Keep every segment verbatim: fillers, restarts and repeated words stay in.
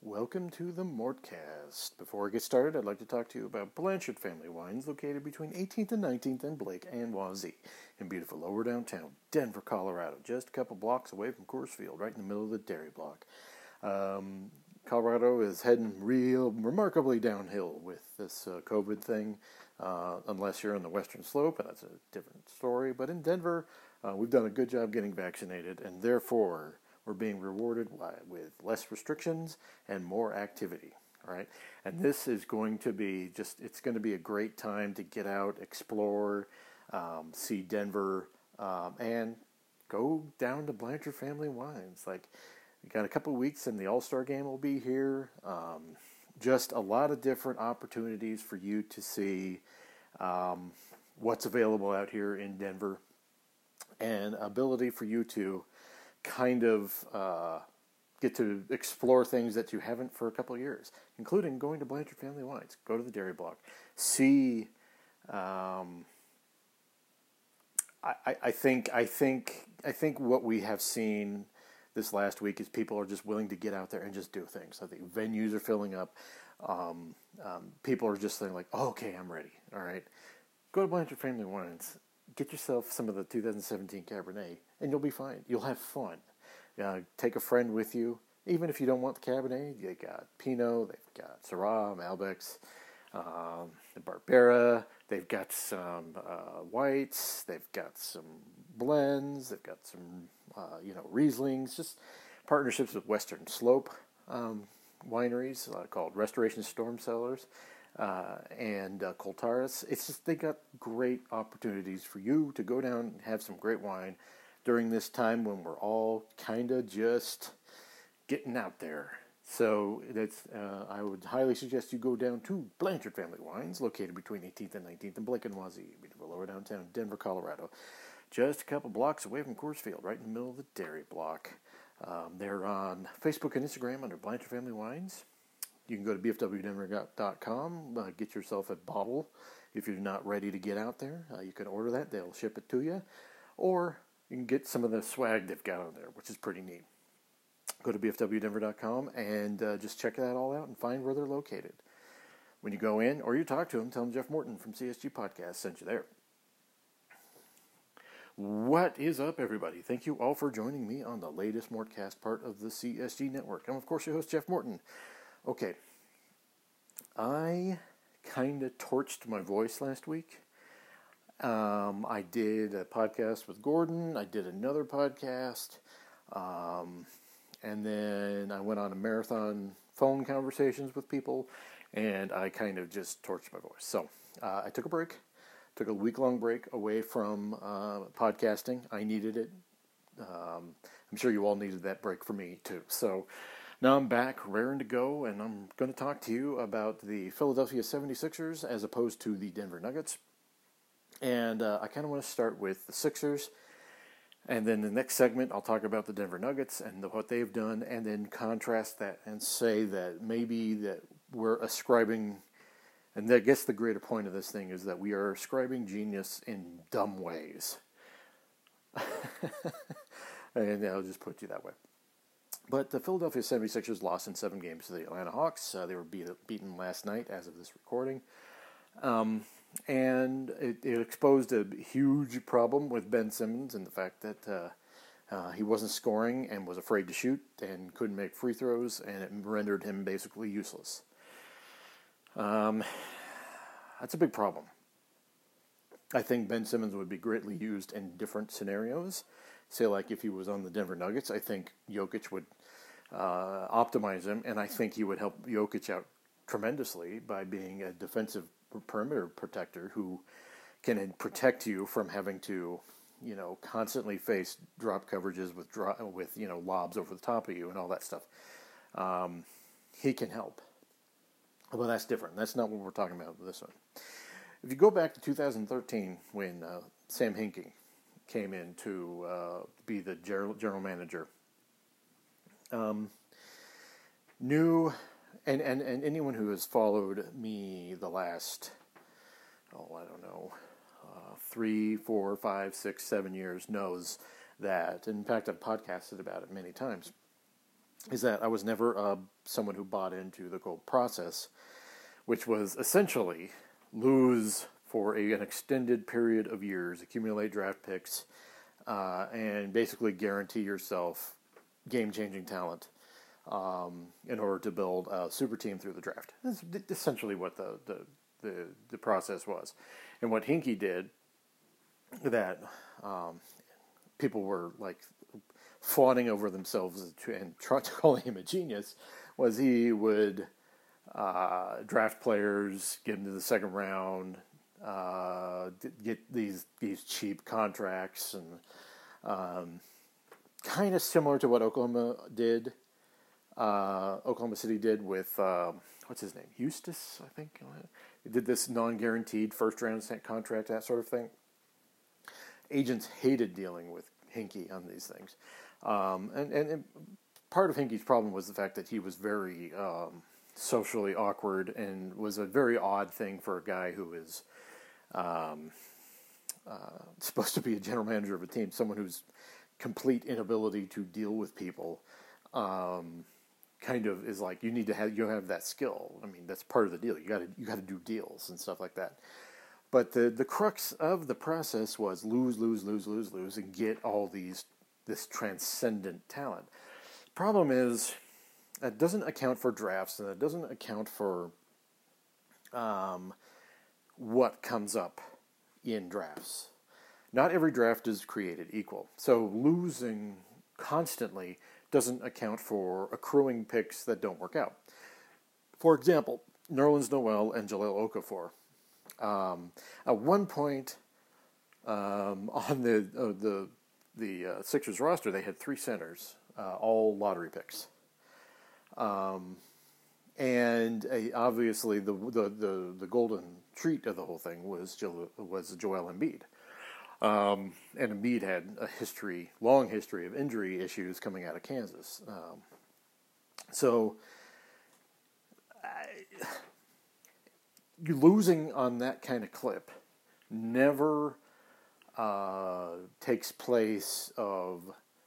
Welcome to the Mortcast. Before I get started, I'd like to talk to you about Blanchard Family Wines, located between eighteenth and nineteenth and Blake and Wazee, in beautiful lower downtown Denver, Colorado, just a couple blocks away from Coors Field, right in the middle of the dairy block. Um, Colorado is heading real remarkably downhill with this uh, COVID thing, uh, unless you're on the western slope, and that's a different story. But in Denver, uh, we've done a good job getting vaccinated, and therefore we're being rewarded with less restrictions and more activity, all right? And this is going to be just, it's going to be a great time to get out, explore, um, see Denver, um, and go down to Blanchard Family Wines. Like, we got a couple of weeks and the All-Star Game will be here. Um, just a lot of different opportunities for you to see um, what's available out here in Denver, and ability for you to kind of uh, get to explore things that you haven't for a couple of years, including going to Blanchard Family Wines, go to the dairy block, see. Um, I, I think I think I think what we have seen this last week is people are just willing to get out there and just do things. I think venues are filling up. Um, um, people are just saying like, oh, okay, I'm ready. All right, go to Blanchard Family Wines. Get yourself some of the two thousand seventeen Cabernet, and you'll be fine. You'll have fun. Uh, take a friend with you. Even if you don't want the Cabernet, they got Pinot, they've got Syrah, Malbecs, um, the Barbera. They've got some uh, whites. They've got some blends. They've got some, uh, you know, Rieslings. Just partnerships with Western Slope um, wineries uh, called Restoration Storm Cellars. Uh, and uh, Coltaris. It's just, they got great opportunities for you to go down and have some great wine during this time when we're all kind of just getting out there. So that's uh, I would highly suggest you go down to Blanchard Family Wines, located between eighteenth and nineteenth and Blake and Wazee, beautiful lower downtown Denver, Colorado. Just a couple blocks away from Coors Field, right in the middle of the dairy block. Um, they're on Facebook and Instagram under Blanchard Family Wines. You can go to b f w denver dot com, uh, get yourself a bottle. If you're not ready to get out there, uh, you can order that. They'll ship it to you. Or you can get some of the swag they've got on there, which is pretty neat. Go to b f w denver dot com and uh, just check that all out and find where they're located. When you go in, or you talk to them, tell them Jeff Morton from C S G Podcast sent you there. What is up, everybody? Thank you all for joining me on the latest Mortcast, part of the C S G Network. I'm, of course, your host, Jeff Morton. Okay, I kind of torched my voice last week. Um, I did a podcast with Gordon. I did another podcast. Um, and then I went on a marathon phone conversations with people, and I kind of just torched my voice. So uh, I took a break, took a week-long break away from uh, podcasting. I needed it. Um, I'm sure you all needed that break for me, too. So now I'm back, raring to go, and I'm going to talk to you about the Philadelphia seventy-sixers as opposed to the Denver Nuggets. And uh, I kind of want to start with the Sixers, and then the next segment I'll talk about the Denver Nuggets and the, what they've done, and then contrast that and say that maybe that we're ascribing, and I guess the greater point of this thing is that we are ascribing genius in dumb ways. And I'll just put you that way. But the Philadelphia seventy-sixers lost in seven games to the Atlanta Hawks. Uh, they were beat, beaten last night as of this recording. Um, and it, it exposed a huge problem with Ben Simmons and the fact that uh, uh, he wasn't scoring and was afraid to shoot and couldn't make free throws, and it rendered him basically useless. Um, that's a big problem. I think Ben Simmons would be greatly used in different scenarios. Say, like, if he was on the Denver Nuggets, I think Jokic would uh, optimize him, and I think he would help Jokic out tremendously by being a defensive perimeter protector who can protect you from having to, you know, constantly face drop coverages with, drop, with you know, lobs over the top of you and all that stuff. Um, he can help. Well, that's different. That's not what we're talking about with this one. If you go back to two thousand thirteen when uh, Sam Hinkie came in to uh, be the general, general manager. Um, new, and, and, and anyone who has followed me the last, oh, I don't know, uh, three, four, five, six, seven years knows that, in fact, I've podcasted about it many times, is that I was never uh, someone who bought into the gold process, which was essentially lose for a, an extended period of years, accumulate draft picks, uh, and basically guarantee yourself game-changing talent um, in order to build a super team through the draft. That's essentially what the, the, the, the process was. And what Hinkie did that um, people were like fawning over themselves and trying to call him a genius was he would uh, draft players, get into the second round, uh, get these these cheap contracts, and um, kind of similar to what Oklahoma did. Uh, Oklahoma City did with uh, what's his name, Eustace, I think. He did this non-guaranteed first round contract, that sort of thing. Agents hated dealing with Hinkie on these things, um, and, and and part of Hinkie's problem was the fact that he was very um, socially awkward and was a very odd thing for a guy who is um, uh, supposed to be a general manager of a team, someone who's complete inability to deal with people. Um, kind of is like you need to have you have that skill. I mean, that's part of the deal. You got to you got to do deals and stuff like that. But the, the crux of the process was lose, lose, lose, lose, lose, and get all these this transcendent talent. Problem is, that doesn't account for drafts, and it doesn't account for um, what comes up in drafts. Not every draft is created equal. So losing constantly doesn't account for accruing picks that don't work out. For example, Nerlens Noel and Jahlil Okafor. Um, at one point um, on the uh, the the uh, Sixers roster, they had three centers, uh, all lottery picks, um, and uh, obviously the, the the the golden treat of the whole thing was jo- was Joel Embiid, um, and Embiid had a history, long history of injury issues coming out of Kansas, um, so. I, You losing on that kind of clip never uh, takes place of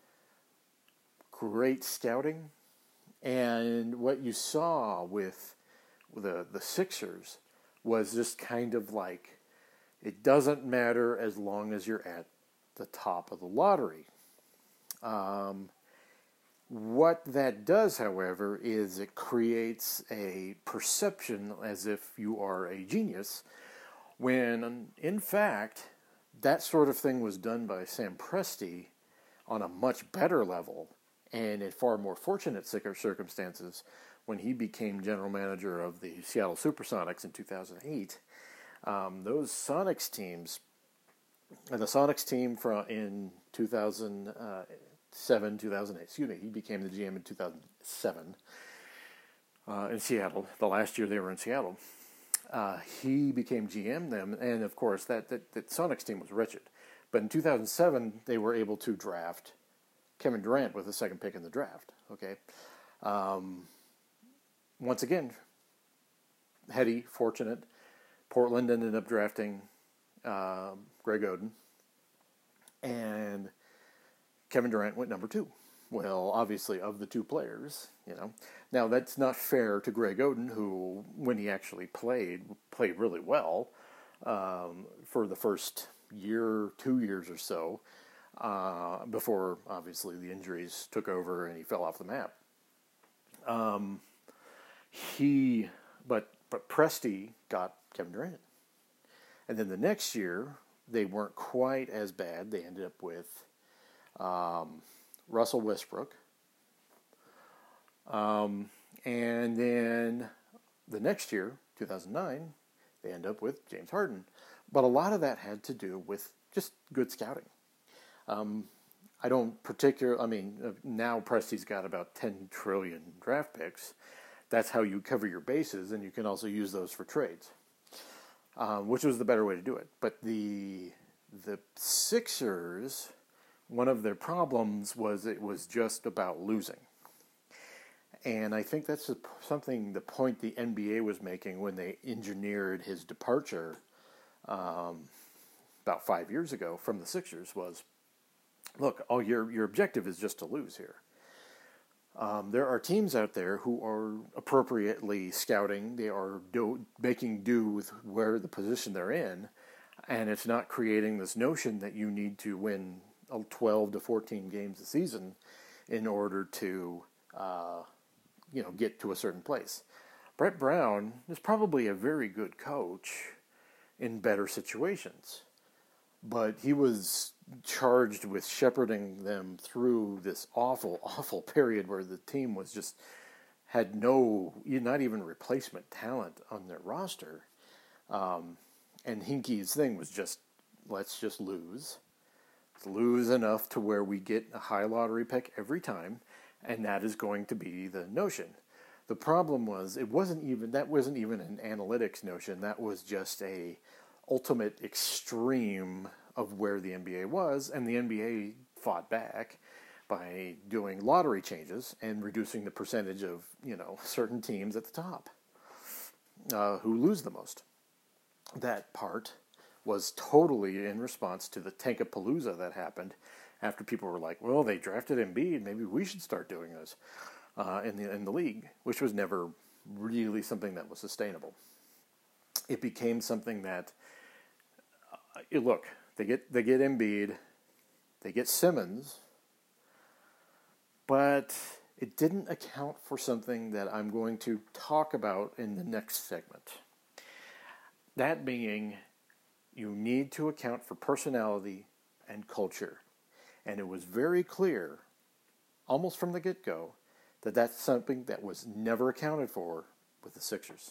great scouting, and what you saw with the the Sixers was just kind of like it doesn't matter as long as you're at the top of the lottery. Um, What that does, however, is it creates a perception as if you are a genius, when, in fact, that sort of thing was done by Sam Presti on a much better level and in far more fortunate circumstances when he became general manager of the Seattle Supersonics in two thousand eight. Um, those Sonics teams, and the Sonics team from in two thousand seven, two thousand eight, excuse me, he became the G M in two thousand seven uh, in Seattle, the last year they were in Seattle. Uh, he became G M then, and of course that, that, that Sonics team was wretched. But in two thousand seven, they were able to draft Kevin Durant with the second pick in the draft, okay? Um, once again, heady, fortunate. Portland ended up drafting uh, Greg Oden, and Kevin Durant went number two. Well, obviously, of the two players, you know. Now, that's not fair to Greg Oden, who, when he actually played, played really well um, for the first year, two years or so, uh, before, obviously, the injuries took over and he fell off the map. Um, he, but, but Presti got Kevin Durant. And then the next year, they weren't quite as bad. They ended up with Um, Russell Westbrook. Um, and then the next year, two thousand nine, they end up with James Harden. But a lot of that had to do with just good scouting. Um, I don't particularly, I mean, now Presti's got about ten trillion draft picks. That's how you cover your bases, and you can also use those for trades, um, which was the better way to do it. But the the Sixers, one of their problems was it was just about losing. And I think that's something, the point the N B A was making when they engineered his departure um, about five years ago from the Sixers was, look, oh, your your objective is just to lose here. Um, there are teams out there who are appropriately scouting. They are do, making do with where the position they're in, and it's not creating this notion that you need to win twelve to fourteen games a season in order to, uh, you know, get to a certain place. Brett Brown is probably a very good coach in better situations, but he was charged with shepherding them through this awful, awful period where the team was just had no, not even replacement talent on their roster. Um, and Hinkie's thing was just, let's just lose. Lose enough to where we get a high lottery pick every time, and that is going to be the notion. The problem was, it wasn't even, that wasn't even an analytics notion. That was just a ultimate extreme of where the N B A was, and the N B A fought back by doing lottery changes and reducing the percentage of, you know, certain teams at the top uh, who lose the most. That part was totally in response to the Tankapalooza that happened after people were like, well, they drafted Embiid, maybe we should start doing this uh, in the in the league, which was never really something that was sustainable. It became something that, uh, look, They get they get Embiid, they get Simmons, but it didn't account for something that I'm going to talk about in the next segment. That being, you need to account for personality and culture. And it was very clear, almost from the get-go, that that's something that was never accounted for with the Sixers.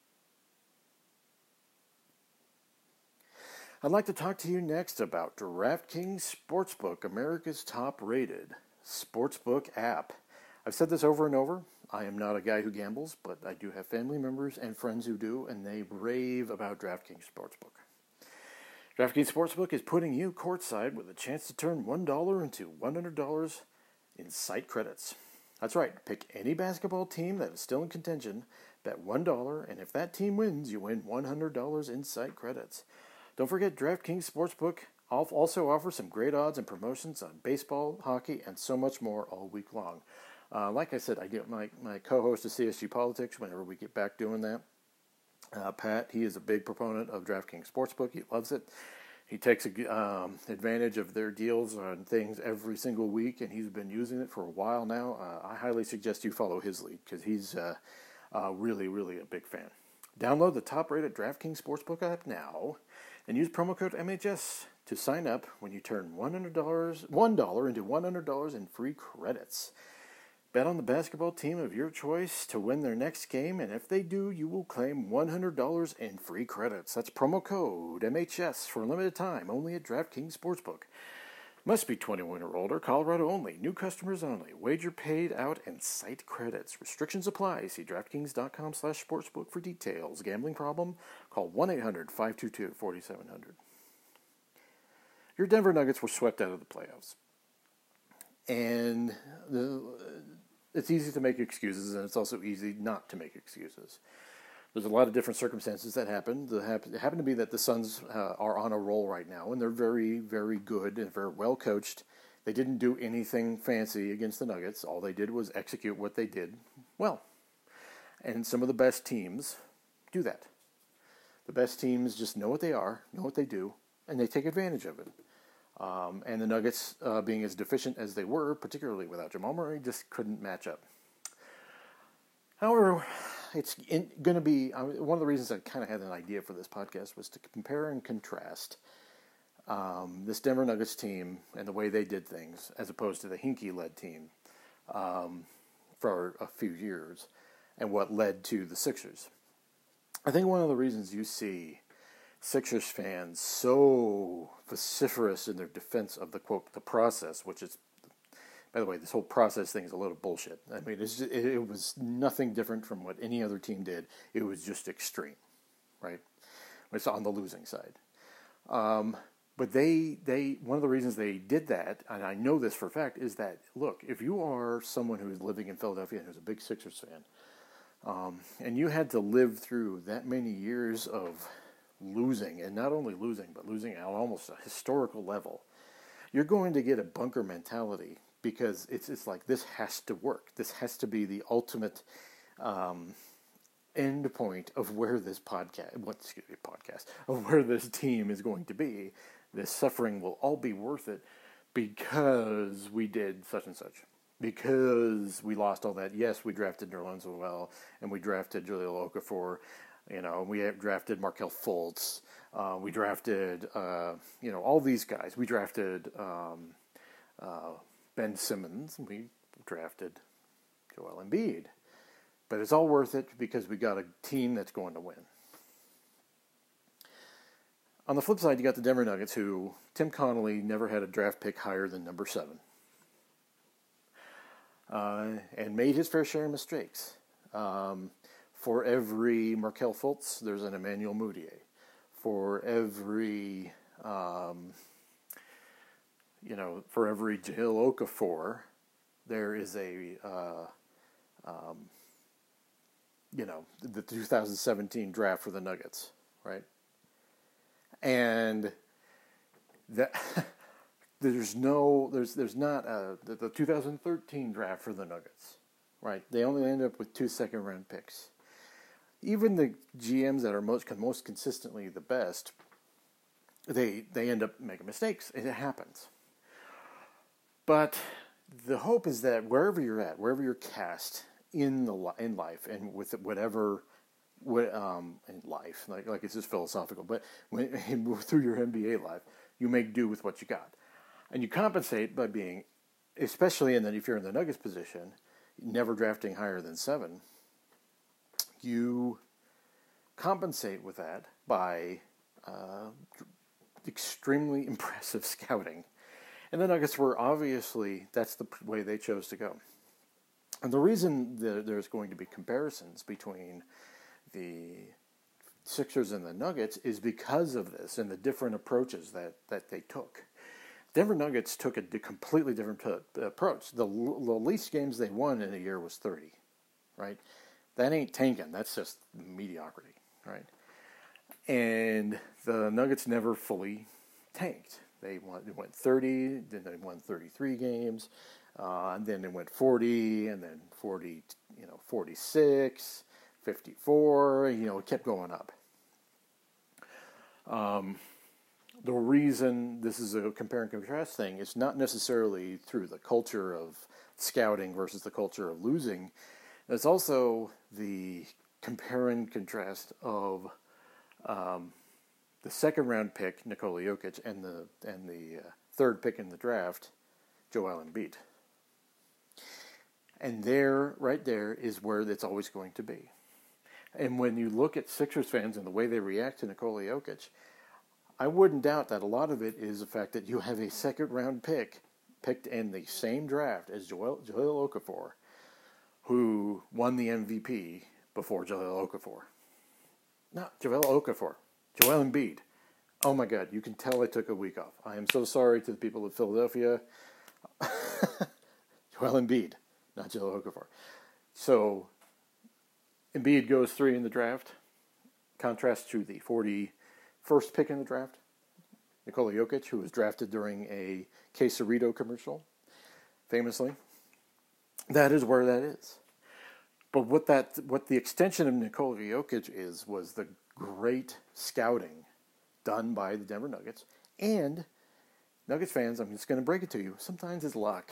I'd like to talk to you next about DraftKings Sportsbook, America's top-rated sportsbook app. I've said this over and over. I am not a guy who gambles, but I do have family members and friends who do, and they rave about DraftKings Sportsbook. DraftKings Sportsbook is putting you courtside with a chance to turn one dollar into one hundred dollars in site credits. That's right. Pick any basketball team that is still in contention, bet one dollar, and if that team wins, you win one hundred dollars in site credits. Don't forget, DraftKings Sportsbook also offers some great odds and promotions on baseball, hockey, and so much more all week long. Uh, like I said, I get my, my co-host of C S G Politics whenever we get back doing that. Uh, Pat, he is a big proponent of DraftKings Sportsbook. He loves it. He takes a, um, advantage of their deals on things every single week, and he's been using it for a while now. Uh, I highly suggest you follow his lead because he's uh, uh, really, really a big fan. Download the top-rated DraftKings Sportsbook app now and use promo code M H S to sign up when you turn one hundred dollars, one dollar into one hundred dollars in free credits. Bet on the basketball team of your choice to win their next game, and if they do, you will claim one hundred dollars in free credits. That's promo code M H S for a limited time, only at DraftKings Sportsbook. Must be twenty-one or older, Colorado only, new customers only, wager paid out and site credits. Restrictions apply. See DraftKings.com slash sportsbook for details. Gambling problem? Call one eight hundred five two two four seven zero zero. Your Denver Nuggets were swept out of the playoffs. And the, it's easy to make excuses, and it's also easy not to make excuses. There's a lot of different circumstances that happened. It happened to be that the Suns uh, are on a roll right now, and they're very, very good and very well coached. They didn't do anything fancy against the Nuggets. All they did was execute what they did well. And some of the best teams do that. The best teams just know what they are, know what they do, and they take advantage of it. Um, and the Nuggets, uh, being as deficient as they were, particularly without Jamal Murray, just couldn't match up. However, it's going to be, uh, one of the reasons I kind of had an idea for this podcast was to compare and contrast um, this Denver Nuggets team and the way they did things as opposed to the Hinkie-led team um, for a few years and what led to the Sixers. I think one of the reasons you see Sixers fans so vociferous in their defense of the, quote, the process, which is, by the way, this whole process thing is a load of bullshit. I mean, it's just, it, it was nothing different from what any other team did. It was just extreme, right? It's on the losing side. Um, but they, they, one of the reasons they did that, and I know this for a fact, is that, look, if you are someone who is living in Philadelphia and who's a big Sixers fan, um, and you had to live through that many years of losing, and not only losing, but losing at almost a historical level, you're going to get a bunker mentality because it's it's like this has to work. This has to be the ultimate um, end point of where this podcast, what excuse me, podcast, of where this team is going to be. This suffering will all be worth it because we did such and such. Because we lost all that. Yes, we drafted Nerlens well, and we drafted Jahlil Okafor. You know, we drafted Markelle Fultz. Uh, we drafted, uh, you know, all these guys. We drafted um, uh, Ben Simmons. And we drafted Joel Embiid. But it's all worth it because we got a team that's going to win. On the flip side, you got the Denver Nuggets, who Tim Connolly never had a draft pick higher than number seven. Uh, and made his fair share of mistakes. Um, for every Markelle Fultz, there's an Emmanuel Mudiay. For every, um, you know, for every Jahlil Okafor, there is a, uh, um, you know, the two thousand seventeen draft for the Nuggets, right? And that... There's no, there's there's not a, the, the two thousand thirteen draft for the Nuggets, right? They only end up with two second round picks. Even the G Ms that are most most consistently the best, they they end up making mistakes. It happens. But the hope is that wherever you're at, wherever you're cast in the in life, and with whatever, what um in life, like like it's just philosophical, but when, through your N B A life, you make do with what you got. And you compensate by being, especially in that if you're in the Nuggets position, never drafting higher than seven, you compensate with that by uh, extremely impressive scouting. And the Nuggets were obviously, that's the way they chose to go. And the reason that there's going to be comparisons between the Sixers and the Nuggets is because of this and the different approaches that, that they took. Denver Nuggets took a completely different t- approach. The, the least games they won in a year was thirty, right? That ain't tanking. That's just mediocrity, right? And the Nuggets never fully tanked. They won, they went thirty, then they won thirty-three games, uh, and then they went forty, and then forty, you know, forty-six, fifty-four. You know, it kept going up. Um. The reason this is a compare and contrast thing is not necessarily through the culture of scouting versus the culture of losing. It's also the compare and contrast of um, the second round pick, Nikola Jokic, and the and the uh, third pick in the draft, Joel Embiid. And there, right there, is where it's always going to be. And when you look at Sixers fans and the way they react to Nikola Jokic, I wouldn't doubt that a lot of it is the fact that you have a second-round pick picked in the same draft as Joel, Jahlil Okafor, who won the M V P before Jahlil Okafor. Not Joel Okafor, Joel Embiid. Oh my God, you can tell I took a week off. I am so sorry to the people of Philadelphia. Joel Embiid, not Jahlil Okafor. So, Embiid goes three in the draft. Contrast to the forty-first pick in the draft, Nikola Jokic, who was drafted during a Quesarito commercial, famously. That is where that is. But what that, what the extension of Nikola Jokic is, was the great scouting done by the Denver Nuggets. And Nuggets fans, I'm just going to break it to you, sometimes it's luck.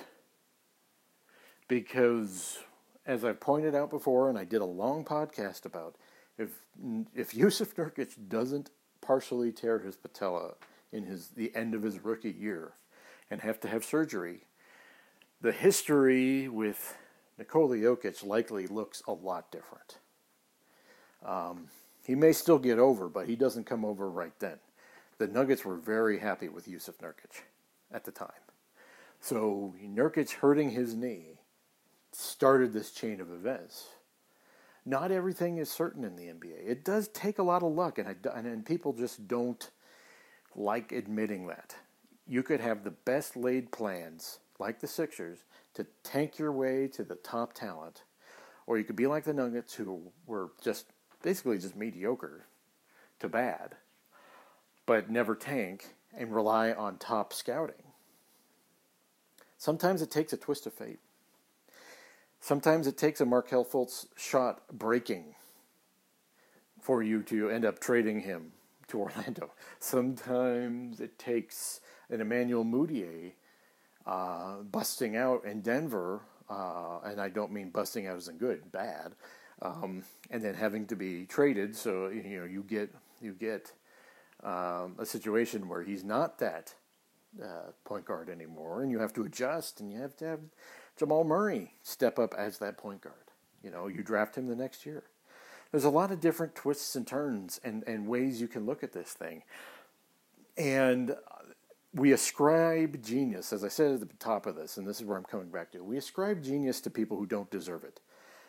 Because, as I've pointed out before, and I did a long podcast about, if if Jusuf Nurkic doesn't partially tear his patella in his the end of his rookie year and have to have surgery, the history with Nikola Jokic likely looks a lot different. Um, he may still get over, but he doesn't come over right then. The Nuggets were very happy with Jusuf Nurkic at the time. So Nurkic hurting his knee started this chain of events. Not everything is certain in the N B A. It does take a lot of luck, and, I, and, and people just don't like admitting that. You could have the best laid plans, like the Sixers, to tank your way to the top talent, or you could be like the Nuggets, who were just basically just mediocre to bad, but never tank and rely on top scouting. Sometimes it takes a twist of fate. Sometimes it takes a Markelle Fultz shot breaking for you to end up trading him to Orlando. Sometimes it takes an Emmanuel Mudiay uh, busting out in Denver, uh, and I don't mean busting out as in good, bad, um, and then having to be traded. So you know you get you get um, a situation where he's not that uh, point guard anymore, and you have to adjust, and you have to have Jamal Murray step up as that point guard. You know, you draft him the next year. There's a lot of different twists and turns and, and ways you can look at this thing. And we ascribe genius, as I said at the top of this, and this is where I'm coming back to, we ascribe genius to people who don't deserve it.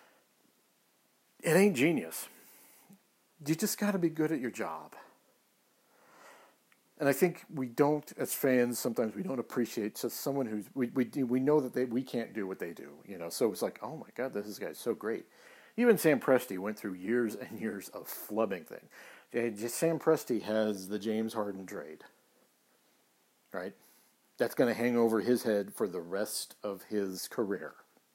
It ain't genius. You just got to be good at your job. And I think we don't, as fans, sometimes we don't appreciate just someone who's, we we we know that they we can't do what they do, you know. So it's like, oh my God, this guy's so great. Even Sam Presti went through years and years of flubbing thing. Sam Presti has the James Harden trade, right? That's going to hang over his head for the rest of his career.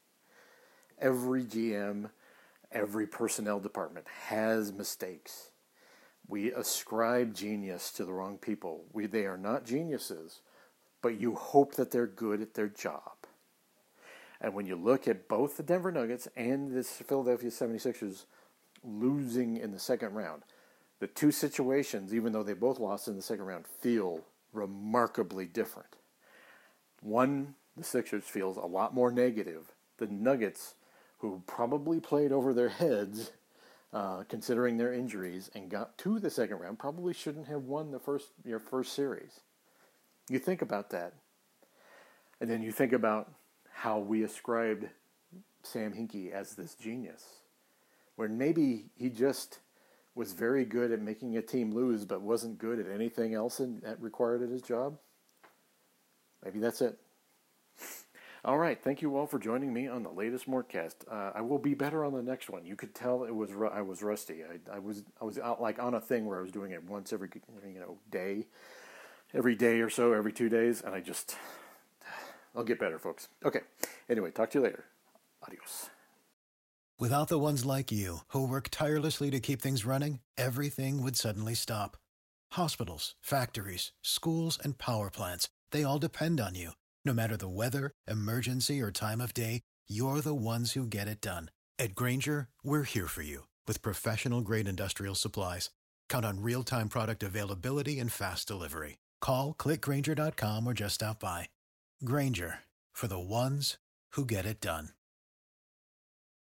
Every G M, every personnel department has mistakes. We ascribe genius to the wrong people. We, they are not geniuses, but you hope that they're good at their job. And when you look at both the Denver Nuggets and the Philadelphia seventy-sixers losing in the second round, the two situations, even though they both lost in the second round, feel remarkably different. One, the Sixers feels a lot more negative. The Nuggets, who probably played over their heads, uh, considering their injuries, and got to the second round, probably shouldn't have won the first your first series. You think about that. And then you think about how we ascribed Sam Hinkie as this genius, where maybe he just was very good at making a team lose, but wasn't good at anything else in, that required at his job. Maybe that's it. All right, thank you all for joining me on the latest Mortcast. Uh, I will be better on the next one. You could tell it was I was rusty. I, I was I was out like on a thing where I was doing it once every you know day, every day or so, every two days, and I just. I'll get better, folks. Okay. Anyway, talk to you later. Adios. Without the ones like you, who work tirelessly to keep things running, everything would suddenly stop. Hospitals, factories, schools, and power plants, they all depend on you. No matter the weather, emergency, or time of day, you're the ones who get it done. At Grainger, we're here for you with professional-grade industrial supplies. Count on real-time product availability and fast delivery. Call, click Grainger dot com, or just stop by. Grainger, for the ones who get it done.